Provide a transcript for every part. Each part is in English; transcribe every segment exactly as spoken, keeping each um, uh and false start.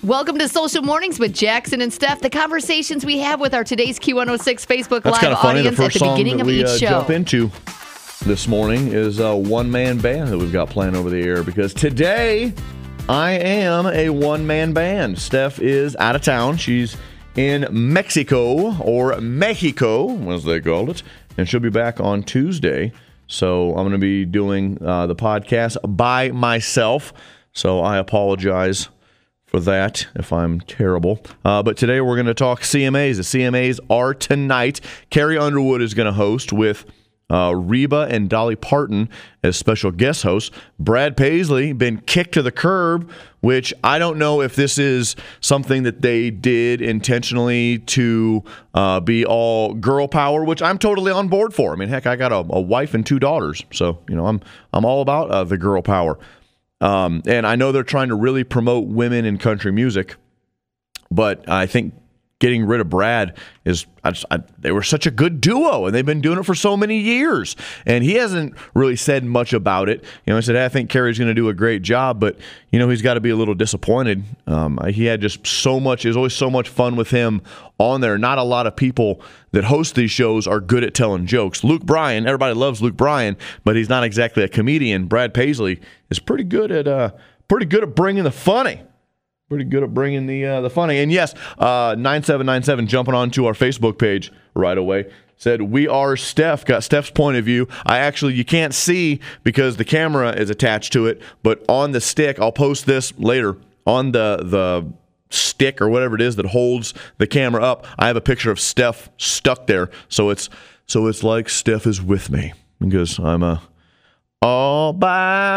Welcome to Social Mornings with Jackson and Steph. The conversations we have with our today's Q one oh six Facebook That's Live funny. audience The at first the song beginning that of we each uh, show. jump into this morning is a one-man band that we've got playing over the air because today I am a one-man band. Steph is out of town. She's in Mexico or Mexico, as they called it, and she'll be back on Tuesday. So I'm going to be doing uh, the podcast by myself. So I apologize for that if I'm terrible. Uh, but today we're going to talk C M As. The C M As are tonight. Carrie Underwood is going to host with uh, Reba and Dolly Parton as special guest hosts. Brad Paisley been kicked to the curb, which I don't know if this is something that they did intentionally to uh, be all girl power, which I'm totally on board for. I mean, heck, I got a, a wife and two daughters, so you know I'm I'm all about uh, the girl power. Um, and I know they're trying to really promote women in country music, but I think getting rid of Brad is, I just, I, they were such a good duo, and they've been doing it for so many years. And he hasn't really said much about it. You know, he said, hey, I think Carrie's going to do a great job, but, you know, he's got to be a little disappointed. Um, he had just so much, there's always so much fun with him on there. Not a lot of people that host these shows are good at telling jokes. Luke Bryan, everybody loves Luke Bryan, but he's not exactly a comedian. Brad Paisley is pretty good at, uh, pretty good at bringing the funny. Pretty good at bringing the uh, the funny. And yes, uh, nine seven nine seven jumping onto our Facebook page right away said, we are Steph. Got Steph's point of view. I actually, you can't see because the camera is attached to it, but on the stick, I'll post this later, on the the stick or whatever it is that holds the camera up, I have a picture of Steph stuck there. So it's so it's like Steph is with me because I'm a all by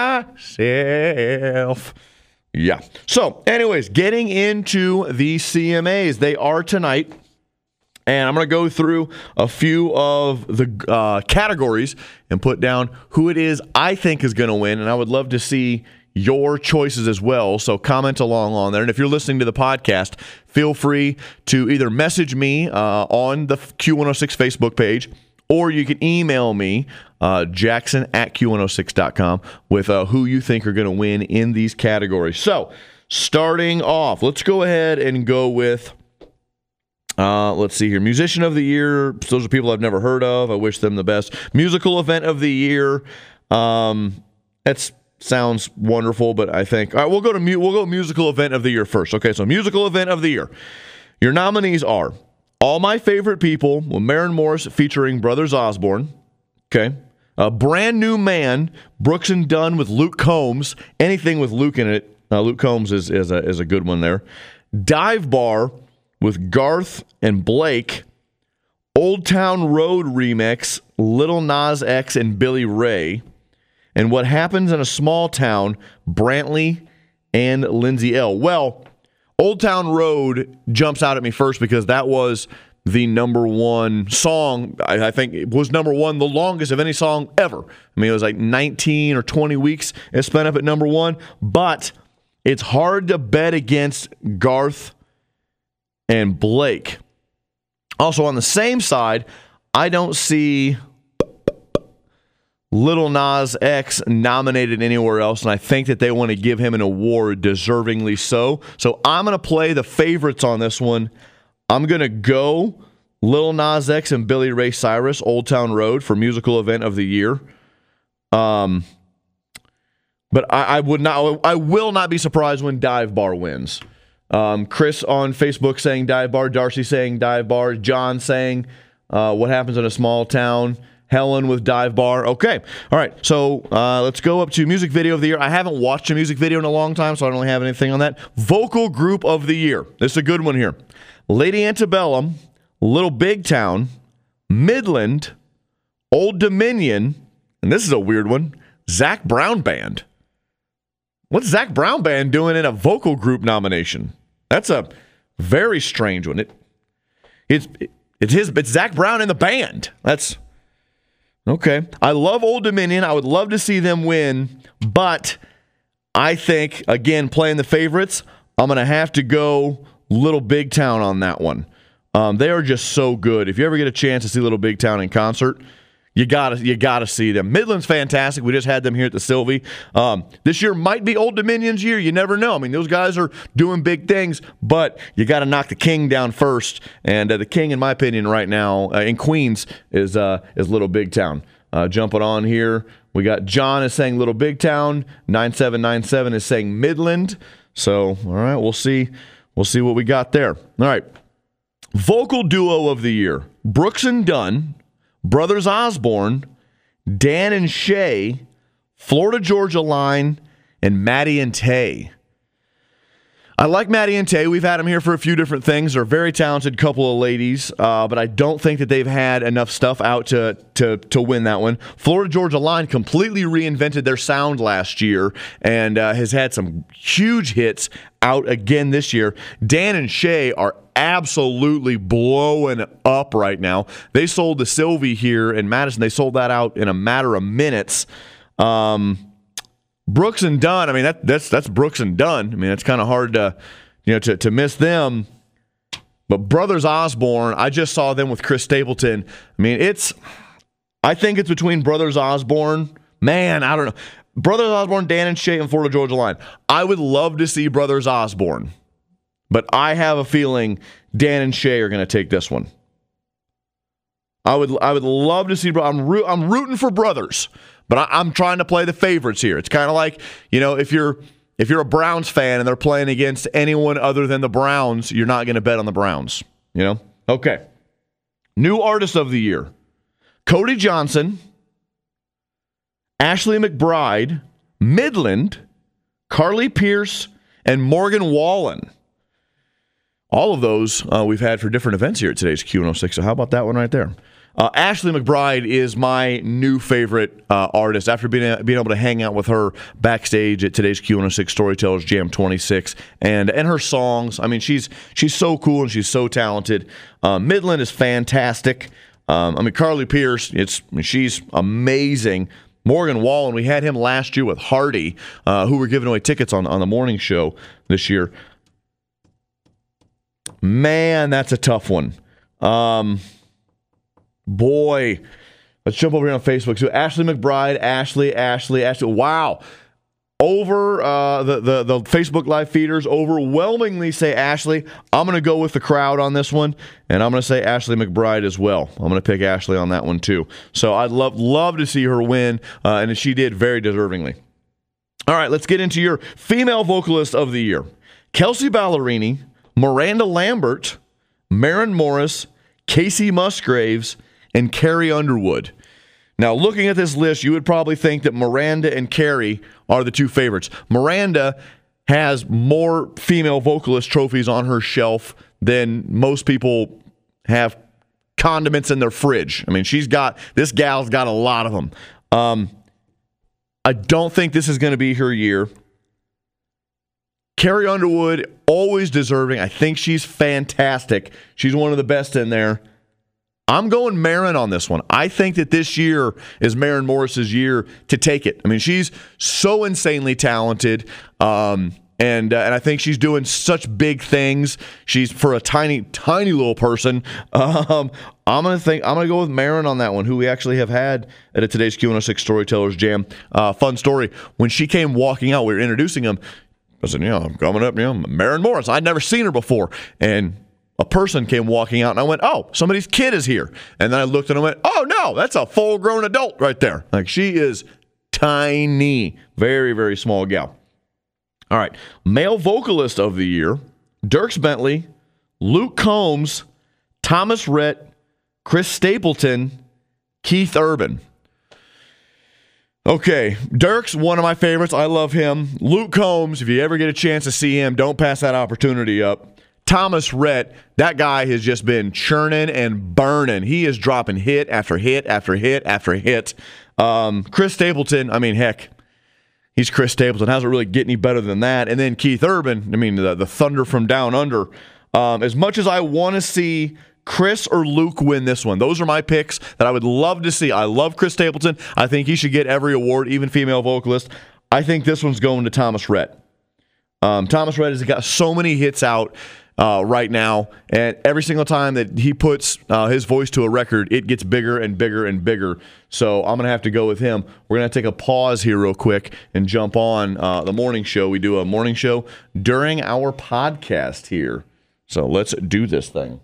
myself. Yeah. So, anyways, getting into the C M As. They are tonight, and I'm going to go through a few of the uh, categories and put down who it is I think is going to win, and I would love to see your choices as well, so comment along on there. And if you're listening to the podcast, feel free to either message me uh, on the Q one oh six Facebook page, or you can email me, uh, Jackson at Q one oh six dot com, with uh, who you think are going to win in these categories. So, starting off, let's go ahead and go with, uh, let's see here, Musician of the Year. Those are people I've never heard of. I wish them the best. Musical Event of the Year. Um, that sounds wonderful, but I think, all right, we'll go to mu- we'll go Musical Event of the Year first. Okay, so Musical Event of the Year. Your nominees are All My Favorite People with Maren Morris featuring Brothers Osborne. Okay. A Brand New Man, Brooks and Dunn with Luke Combs. Anything with Luke in it. Uh, Luke Combs is, is, a, is a good one there. Dive Bar with Garth and Blake. Old Town Road remix, Lil Nas X and Billy Ray. And What Happens in a Small Town, Brantley and Lindsay L. Well, Old Town Road jumps out at me first because that was the number one song. I, I think it was number one the longest of any song ever. I mean, it was like nineteen or twenty weeks it spent up at number one. But it's hard to bet against Garth and Blake. Also, on the same side, I don't see Lil Nas X nominated anywhere else, and I think that they want to give him an award, deservingly so. So I'm going to play the favorites on this one. I'm going to go Lil Nas X and Billy Ray Cyrus, Old Town Road, for Musical Event of the Year. Um, but I, I would not, I will not be surprised when Dive Bar wins. Um, Chris on Facebook saying Dive Bar, Darcy saying Dive Bar, John saying uh, What Happens in a Small Town, Helen with Dive Bar. Okay. All right. So uh, let's go up to Music Video of the Year. I haven't watched a music video in a long time, so I don't really have anything on that. Vocal Group of the Year. This is a good one here. Lady Antebellum, Little Big Town, Midland, Old Dominion, and this is a weird one, Zac Brown Band. What's Zac Brown Band doing in a vocal group nomination? That's a very strange one. It, it's it's his, it's Zac Brown in the band. That's okay. I love Old Dominion. I would love to see them win, but I think, again, playing the favorites, I'm going to have to go Little Big Town on that one. Um, they are just so good. If you ever get a chance to see Little Big Town in concert, You gotta, you gotta see them. Midland's fantastic. We just had them here at the Sylvie. Um, this year might be Old Dominion's year. You never know. I mean, those guys are doing big things, but you got to knock the King down first. And uh, the King, in my opinion, right now uh, in Queens is uh, is Little Big Town. Uh, jumping on here, we got John is saying Little Big Town. nine seven nine seven is saying Midland. So, all right, we'll see. We'll see what we got there. All right, vocal duo of the year: Brooks and Dunn, Brothers Osborne, Dan and Shay, Florida Georgia Line, and Maddie and Tay. I like Maddie and Tay. We've had them here for a few different things. They're a very talented couple of ladies, uh, but I don't think that they've had enough stuff out to, to, to win that one. Florida Georgia Line completely reinvented their sound last year and uh, has had some huge hits out again this year. Dan and Shay are absolutely blowing up right now. They sold the Sylvie here in Madison. They sold that out in a matter of minutes. Um, Brooks and Dunn, I mean, that, that's that's Brooks and Dunn. I mean, it's kind of hard to, you know, to, to miss them. But Brothers Osborne, I just saw them with Chris Stapleton. I mean, it's, I think it's between Brothers Osborne. Man, I don't know. Brothers Osborne, Dan and Shay, and Florida Georgia Line. I would love to see Brothers Osborne, but I have a feeling Dan and Shay are going to take this one. I would I would love to see. I'm root, I'm rooting for Brothers, but I, I'm trying to play the favorites here. It's kind of like, you know, if you're if you're a Browns fan and they're playing against anyone other than the Browns, you're not going to bet on the Browns. You know. Okay. New artist of the year: Cody Johnson, Ashley McBride, Midland, Carly Pierce, and Morgan Wallen. All of those uh, we've had for different events here at today's Q one oh six. So how about that one right there? Uh, Ashley McBride is my new favorite uh, artist after being, being able to hang out with her backstage at today's Q one oh six Storytellers Jam twenty-six. And and her songs, I mean, she's she's so cool and she's so talented. Uh, Midland is fantastic. Um, I mean, Carly Pierce, it's I mean, she's amazing. Morgan Wallen, we had him last year with Hardy, uh, who were giving away tickets on, on the morning show this year. Man, that's a tough one. Um, boy, let's jump over here on Facebook. So Ashley McBride, Ashley, Ashley, Ashley. Wow. Over uh, the, the, the Facebook Live feeders overwhelmingly say Ashley. I'm going to go with the crowd on this one, and I'm going to say Ashley McBride as well. I'm going to pick Ashley on that one too. So I'd love, love to see her win, uh, and she did very deservingly. All right, let's get into your female vocalist of the year. Kelsey Ballerini, Miranda Lambert, Maren Morris, Casey Musgraves, and Carrie Underwood. Now, looking at this list, you would probably think that Miranda and Carrie are the two favorites. Miranda has more female vocalist trophies on her shelf than most people have condiments in their fridge. I mean, she's got, this gal's got a lot of them. Um, I don't think this is going to be her year. Carrie Underwood, always deserving. I think she's fantastic. She's one of the best in there. I'm going Maren on this one. I think that this year is Maren Morris's year to take it. I mean, she's so insanely talented, um, and uh, and I think she's doing such big things. She's for a tiny, tiny little person. Um, I'm gonna think. I'm gonna go with Maren on that one, who we actually have had at a today's Q one oh six Storytellers Jam. Uh, fun story: when she came walking out, we were introducing them. I said, "You know, I'm coming up, you know, Maren Morris. I'd never seen her before," and a person came walking out, and I went, "Oh, somebody's kid is here." And then I looked and I went, "Oh, no, that's a full-grown adult right there." Like, she is tiny. Very, very small gal. All right. Male vocalist of the year: Dierks Bentley, Luke Combs, Thomas Rhett, Chris Stapleton, Keith Urban. Okay, Dierks, one of my favorites. I love him. Luke Combs, if you ever get a chance to see him, don't pass that opportunity up. Thomas Rhett, that guy has just been churning and burning. He is dropping hit after hit after hit after hit. Um, Chris Stapleton, I mean, heck, he's Chris Stapleton. How's it really get any better than that? And then Keith Urban, I mean, the, the Thunder from Down Under. Um, as much as I want to see Chris or Luke win this one, those are my picks that I would love to see. I love Chris Stapleton. I think he should get every award, even female vocalist. I think this one's going to Thomas Rhett. Um, Thomas Rhett has got so many hits out. uh, right now, and every single time that he puts uh, his voice to a record, it gets bigger and bigger and bigger. So I'm going to have to go with him. We're going to take a pause here real quick and jump on uh, the morning show. We do a morning show during our podcast here. So let's do this thing.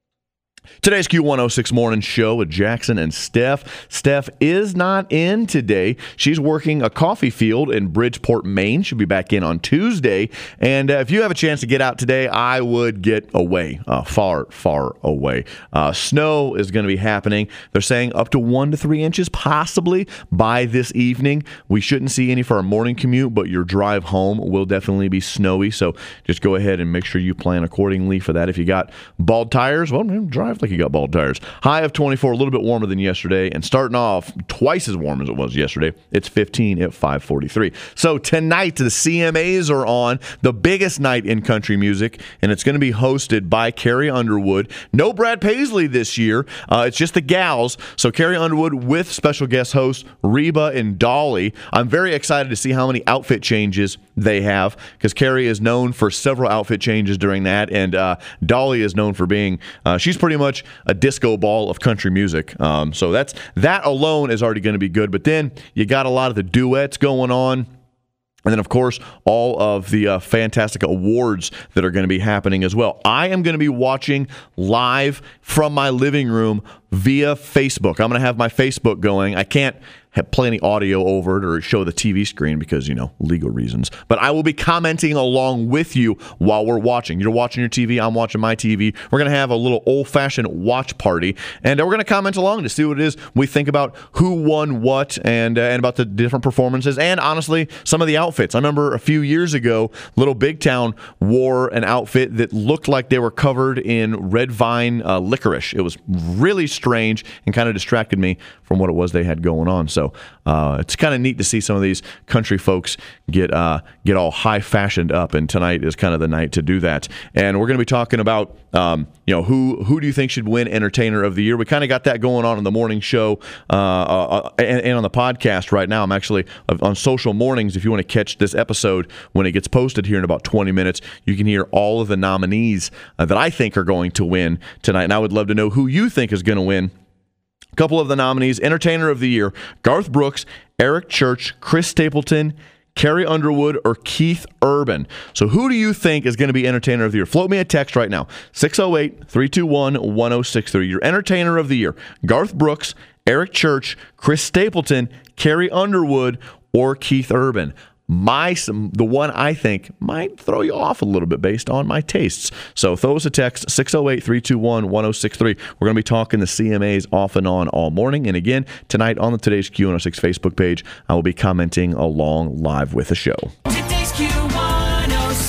Today's Q one oh six Morning Show with Jackson and Steph. Steph is not in today. She's working a coffee field in Bridgeport, Maine. She'll be back in on Tuesday. And uh, if you have a chance to get out today, I would get away, uh, far, far away. Uh, snow is going to be happening. They're saying up to one to three inches possibly by this evening. We shouldn't see any for our morning commute, but your drive home will definitely be snowy. So just go ahead and make sure you plan accordingly for that. If you got bald tires, well, drive like you got bald tires. High of twenty-four, a little bit warmer than yesterday, and starting off twice as warm as it was yesterday. It's fifteen at five forty-three. So tonight the C M As are on, the biggest night in country music, and it's going to be hosted by Carrie Underwood. No Brad Paisley this year. Uh, it's just the gals. So Carrie Underwood with special guest hosts Reba and Dolly. I'm very excited to see how many outfit changes they have, because Carrie is known for several outfit changes during that, and uh, Dolly is known for being, uh, she's pretty much a disco ball of country music. Um, so that's that alone is already going to be good. But then you got a lot of the duets going on. And then, of course, all of the uh, fantastic awards that are going to be happening as well. I am going to be watching live from my living room via Facebook. I'm going to have my Facebook going. I can't have play any audio over it or show the T V screen because, you know, legal reasons. But I will be commenting along with you while we're watching. You're watching your T V, I'm watching my T V. We're going to have a little old-fashioned watch party, and we're going to comment along to see what it is we think about who won what and, uh, and about the different performances and, honestly, some of the outfits. I remember a few years ago, Little Big Town wore an outfit that looked like they were covered in red vine uh, licorice. It was really strange and kind of distracted me from what it was they had going on. So uh, it's kind of neat to see some of these country folks get uh, get all high fashioned up, and tonight is kind of the night to do that. And we're going to be talking about um, you know who who do you think should win Entertainer of the Year? We kind of got that going on in the morning show uh, uh, and, and on the podcast right now. I'm actually on Social Mornings. If you want to catch this episode when it gets posted here in about twenty minutes, you can hear all of the nominees uh, that I think are going to win tonight. And I would love to know who you think is going to win. A couple of the nominees: Entertainer of the Year, Garth Brooks, Eric Church, Chris Stapleton, Carrie Underwood, or Keith Urban. So who do you think is going to be Entertainer of the Year? Float me a text right now, six oh eight, three two one, one oh six three. Your Entertainer of the Year: Garth Brooks, Eric Church, Chris Stapleton, Carrie Underwood, or Keith Urban. My the one I think might throw you off a little bit based on my tastes. So throw us a text, six oh eight, three two one, one oh six three. We're going to be talking the C M As off and on all morning. And again, tonight on the Today's Q one oh six Facebook page, I will be commenting along live with the show. Today's Q one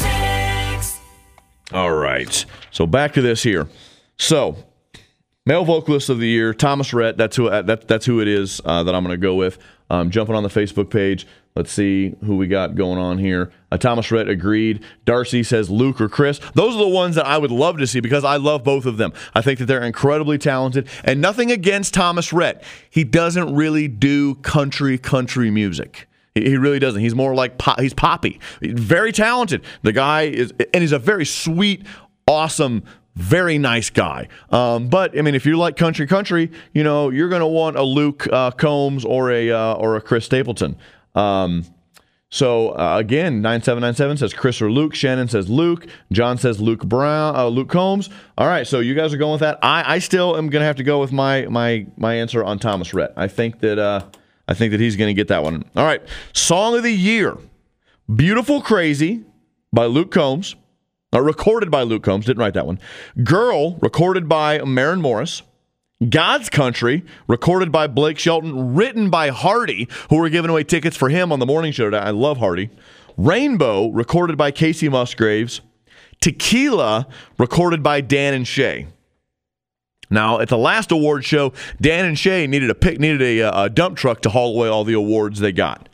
oh six. All right. So back to this here. So male vocalist of the year, Thomas Rhett. That's who, that, that's who it is uh, that I'm going to go with. Um, jumping on the Facebook page. Let's see who we got going on here. Uh, Thomas Rhett agreed. Darcy says Luke or Chris. Those are the ones that I would love to see because I love both of them. I think that they're incredibly talented. And nothing against Thomas Rhett. He doesn't really do country, country music. He, he really doesn't. He's more like pop, he's poppy. Very talented. The guy is, and he's a very sweet, awesome, very nice guy. Um, but, I mean, if you like country, country, you know, you're going to want a Luke uh, Combs or a, uh, or a Chris Stapleton. Um, so uh, again, nine seven nine seven says Chris or Luke. Shannon says Luke. John says Luke Brown, uh, Luke Combs. All right, so you guys are going with that. I, I still am going to have to go with my my my answer on Thomas Rhett. I think that uh, I think that he's going to get that one. All right, Song of the Year, "Beautiful Crazy" by Luke Combs, uh, recorded by Luke Combs. Didn't write that one. "Girl," recorded by Maren Morris. "God's Country," recorded by Blake Shelton, written by Hardy, who were giving away tickets for him on the morning show today. I love Hardy. "Rainbow," recorded by Casey Musgraves. "Tequila," recorded by Dan and Shay. Now, at the last award show, Dan and Shay needed a pick, needed a, a dump truck to haul away all the awards they got.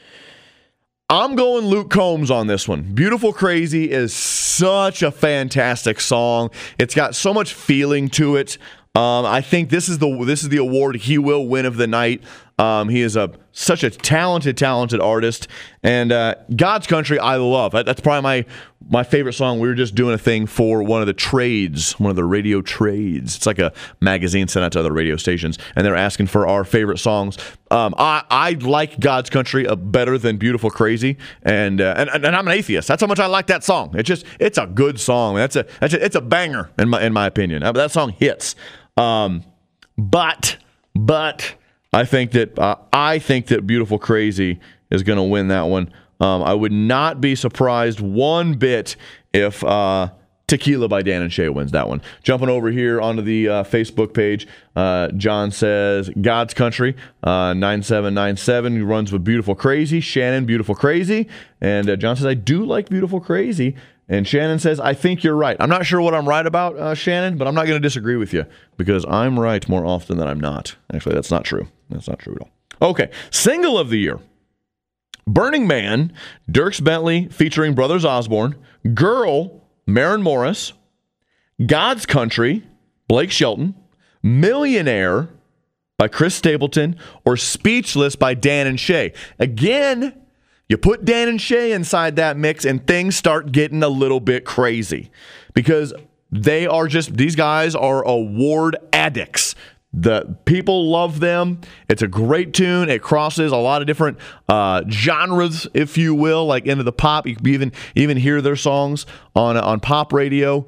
I'm going Luke Combs on this one. "Beautiful Crazy" is such a fantastic song. It's got so much feeling to it. Um, I think this is the this is the award he will win of the night. Um, he is a such a talented, talented artist. And uh, God's Country, I love. That's probably my my favorite song. We were just doing a thing for one of the trades, one of the radio trades. It's like a magazine sent out to other radio stations, and they're asking for our favorite songs. Um, I, I like God's Country uh, better than Beautiful Crazy, and, uh, and and I'm an atheist. That's how much I like that song. It's just it's a good song. That's a, that's a it's a banger in my in my opinion. Uh, that song hits. Um, but but. I think that uh, I think that Beautiful Crazy is going to win that one. Um, I would not be surprised one bit if uh, Tequila by Dan and Shay wins that one. Jumping over here onto the uh, Facebook page, uh, John says God's Country uh, nine seven nine seven. He runs with Beautiful Crazy. Shannon, Beautiful Crazy, and uh, John says I do like Beautiful Crazy. And Shannon says, I think you're right. I'm not sure what I'm right about, uh, Shannon, but I'm not going to disagree with you because I'm right more often than I'm not. Actually, that's not true. That's not true at all. Okay, single of the year. Burning Man, Dierks Bentley featuring Brothers Osborne. Girl, Maren Morris. God's Country, Blake Shelton. Millionaire by Chris Stapleton. Or Speechless by Dan and Shay. Again, you put Dan and Shay inside that mix and things start getting a little bit crazy because they are just, these guys are award addicts. The people love them. It's a great tune. It crosses a lot of different uh, genres, if you will, like into the pop. You can even even hear their songs on on pop radio.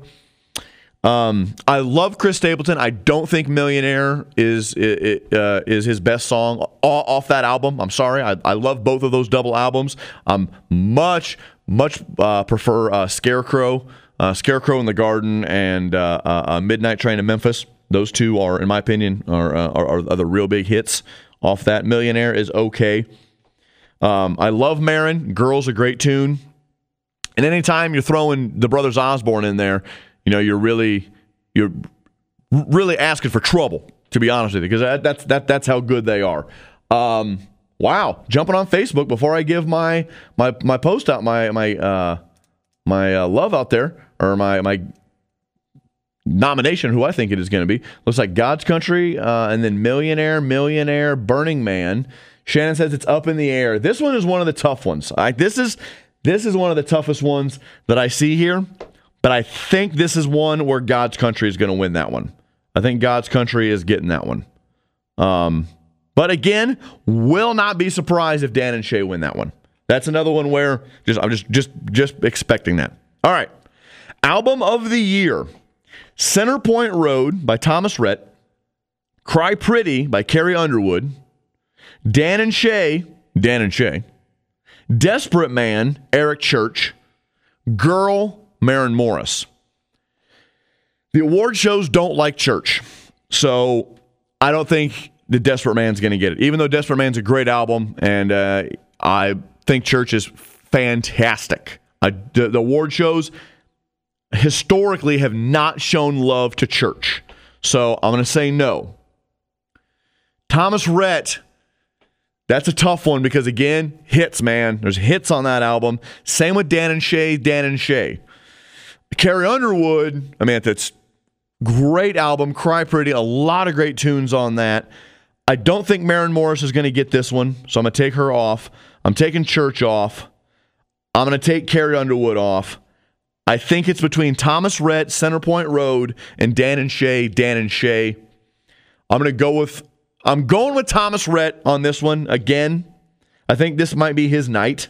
Um, I love Chris Stapleton. I don't think "Millionaire" is it, uh, is his best song off that album. I'm sorry. I, I love both of those double albums. I'm much much uh, prefer uh, "Scarecrow," uh, "Scarecrow in the Garden," and uh, uh, "Midnight Train to Memphis." Those two are, in my opinion, are, uh, are are the real big hits off that. "Millionaire" is okay. Um, I love Maren. "Girl's" a great tune. And anytime you're throwing the Brothers Osborne in there, you know you're really you're really asking for trouble. To be honest with you, because that, that's that that's how good they are. Um, wow, jumping on Facebook before I give my my my post out my my uh, my uh, love out there or my my. nomination, who I think it is going to be. Looks like God's Country, uh, and then Millionaire, Millionaire, Burning Man. Shannon says it's up in the air. This one is one of the tough ones. I, this is this is one of the toughest ones that I see here, but I think this is one where God's Country is going to win that one. I think God's Country is getting that one. Um, but again, will not be surprised if Dan and Shay win that one. That's another one where just I'm just just just expecting that. All right. Album of the year. Center Point Road by Thomas Rhett. Cry Pretty by Carrie Underwood. Dan and Shay, Dan and Shay. Desperate Man, Eric Church. Girl, Maren Morris. The award shows don't like Church, so I don't think the Desperate Man's going to get it. Even though Desperate Man's a great album, and uh, I think Church is fantastic. I, the, the award shows historically have not shown love to Church. So I'm going to say no. Thomas Rhett, that's a tough one because, again, hits, man. There's hits on that album. Same with Dan and Shay, Dan and Shay. Carrie Underwood, I mean, that's great album. Cry Pretty, a lot of great tunes on that. I don't think Maren Morris is going to get this one, so I'm going to take her off. I'm taking Church off. I'm going to take Carrie Underwood off. I think it's between Thomas Rhett, Center Point Road, and Dan and Shay, Dan and Shay. I'm going to go with, I'm going with Thomas Rhett on this one again. I think this might be his night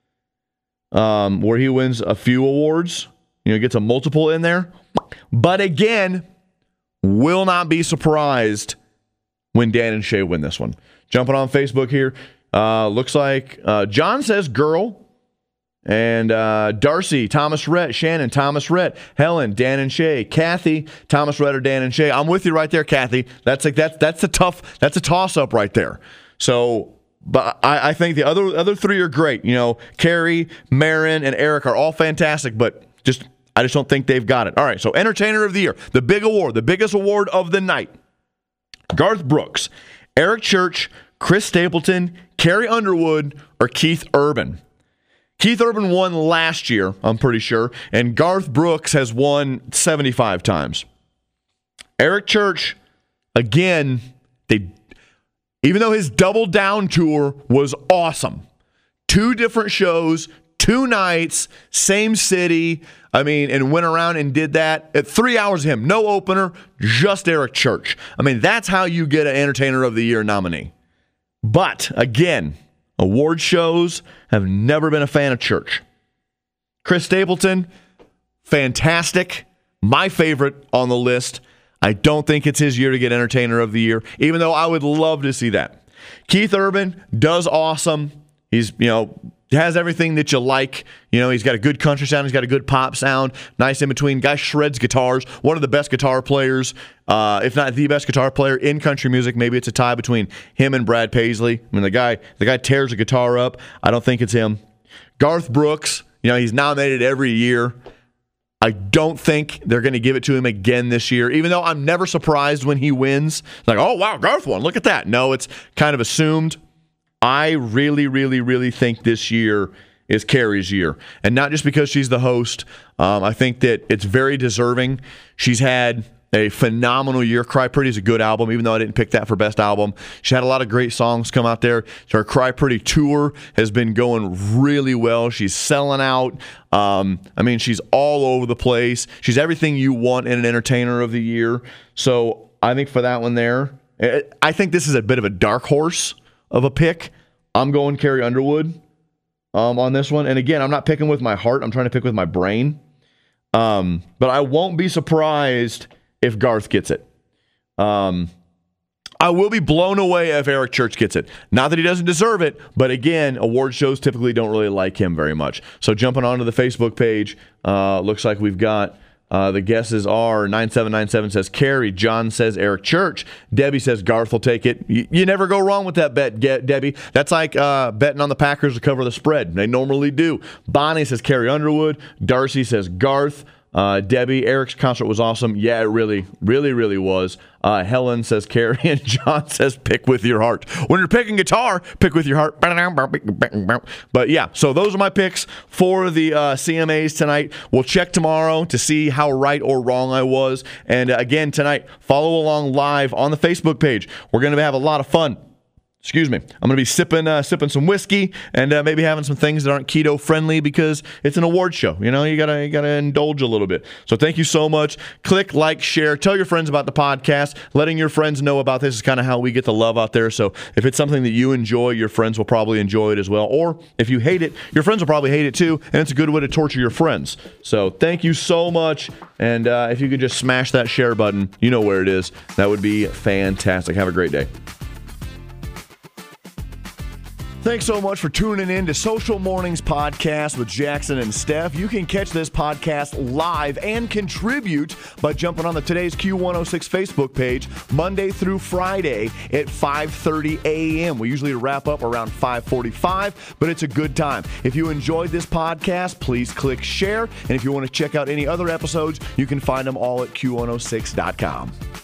um, where he wins a few awards, you know, gets a multiple in there. But again, will not be surprised when Dan and Shay win this one. Jumping on Facebook here. Uh, looks like uh, John says Girl. And uh, Darcy, Thomas Rhett, Shannon, Thomas Rhett, Helen, Dan and Shay, Kathy, Thomas Rhett or Dan and Shay. I'm with you right there, Kathy. That's like that's that's a tough, that's a toss up right there. So, but I, I think the other other three are great. You know, Carrie, Maren, and Eric are all fantastic, but just I just don't think they've got it. All right, so Entertainer of the Year, the big award, the biggest award of the night. Garth Brooks, Eric Church, Chris Stapleton, Carrie Underwood, or Keith Urban. Keith Urban won last year, I'm pretty sure, and Garth Brooks has won seventy-five times. Eric Church, again, they even though his Double Down tour was awesome. Two different shows, two nights, same city. I mean, and went around and did that at three hours of him. No opener, just Eric Church. I mean, that's how you get an Entertainer of the Year nominee. But, again, award shows have never been a fan of Church. Chris Stapleton, fantastic. My favorite on the list. I don't think it's his year to get Entertainer of the Year, even though I would love to see that. Keith Urban does awesome. He's, you know, has everything that you like. You know, he's got a good country sound. He's got a good pop sound. Nice in between. Guy shreds guitars. One of the best guitar players, uh, if not the best guitar player in country music. Maybe it's a tie between him and Brad Paisley. I mean, the guy, the guy tears a guitar up. I don't think it's him. Garth Brooks, you know, he's nominated every year. I don't think they're going to give it to him again this year, even though I'm never surprised when he wins. Like, oh, wow, Garth won. Look at that. No, it's kind of assumed. I really, really, really think this year is Carrie's year. And not just because she's the host. Um, I think that it's very deserving. She's had a phenomenal year. Cry Pretty is a good album, even though I didn't pick that for Best Album. She had a lot of great songs come out there. So her Cry Pretty tour has been going really well. She's selling out. Um, I mean, she's all over the place. She's everything you want in an Entertainer of the Year. So I think for that one there, I think this is a bit of a dark horse of a pick. I'm going Carrie Underwood um, on this one. And again, I'm not picking with my heart. I'm trying to pick with my brain. Um, but I won't be surprised if Garth gets it. Um, I will be blown away if Eric Church gets it. Not that he doesn't deserve it, but again, award shows typically don't really like him very much. So jumping onto the Facebook page, uh, looks like we've got Uh, the guesses are nine seven nine seven says Carrie. John says Eric Church. Debbie says Garth will take it. You, you never go wrong with that bet, Ge- Debbie. That's like uh, betting on the Packers to cover the spread. They normally do. Bonnie says Carrie Underwood. Darcy says Garth. Uh, Debbie, Eric's concert was awesome. Yeah, it really, really, really was. Uh, Helen says Carrie, and John says pick with your heart. When you're picking guitar, pick with your heart. But yeah, so those are my picks for the uh, C M As tonight. We'll check tomorrow to see how right or wrong I was. And uh, again, tonight, follow along live on the Facebook page. We're going to have a lot of fun. Excuse me. I'm going to be sipping uh, sipping some whiskey and uh, maybe having some things that aren't keto friendly because it's an award show. You know, you gotta you gotta indulge a little bit. So thank you so much. Click, like, share, tell your friends about the podcast. Letting your friends know about this is kind of how we get the love out there. So if it's something that you enjoy, your friends will probably enjoy it as well. Or if you hate it, your friends will probably hate it too. And it's a good way to torture your friends. So thank you so much. And uh, if you could just smash that share button, you know where it is. That would be fantastic. Have a great day. Thanks so much for tuning in to Social Mornings Podcast with Jackson and Steph. You can catch this podcast live and contribute by jumping on the Today's Q one oh six Facebook page Monday through Friday at five thirty a.m. We usually wrap up around five forty-five, but it's a good time. If you enjoyed this podcast, please click share. And if you want to check out any other episodes, you can find them all at Q one oh six dot com.